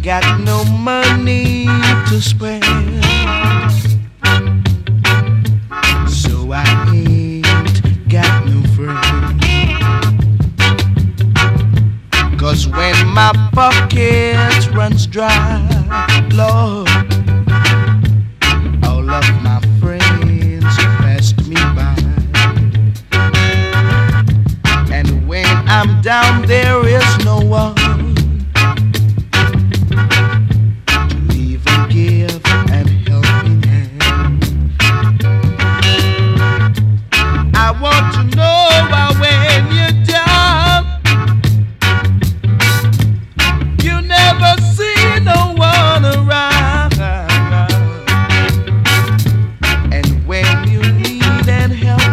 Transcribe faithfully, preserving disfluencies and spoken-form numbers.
got no money to spare, so I ain't got no friend. 'Cause when my pocket runs dry, Lord, all of my friends passed me by. And when I'm down, there is no one to even give an helping hand. I want to know